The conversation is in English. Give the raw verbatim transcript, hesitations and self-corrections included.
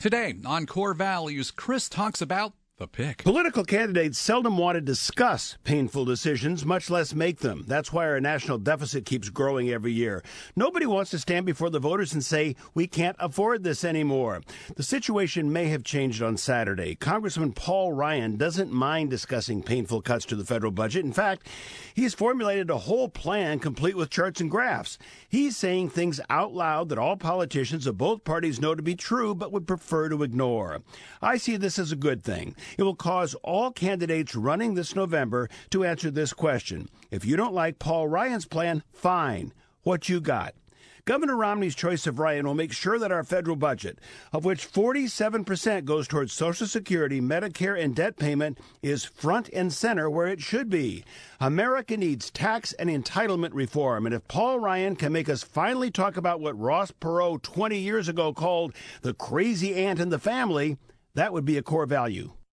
Today on Core Values, Chris talks about the pick. Political candidates seldom want to discuss painful decisions, much less make them. That's why our national deficit keeps growing every year. Nobody wants to stand before the voters and say, we can't afford this anymore. The situation may have changed on Saturday. Congressman Paul Ryan doesn't mind discussing painful cuts to the federal budget. In fact, he's formulated a whole plan complete with charts and graphs. He's saying things out loud that all politicians of both parties know to be true but would prefer to ignore. I see this as a good thing. It will cause all candidates running this November to answer this question. If you don't like Paul Ryan's plan, fine. What you got? Governor Romney's choice of Ryan will make sure that our federal budget, of which forty-seven percent goes towards Social Security, Medicare, and debt payment, is front and center where it should be. America needs tax and entitlement reform, and if Paul Ryan can make us finally talk about what Ross Perot twenty years ago called the crazy ant in the family, that would be a core value.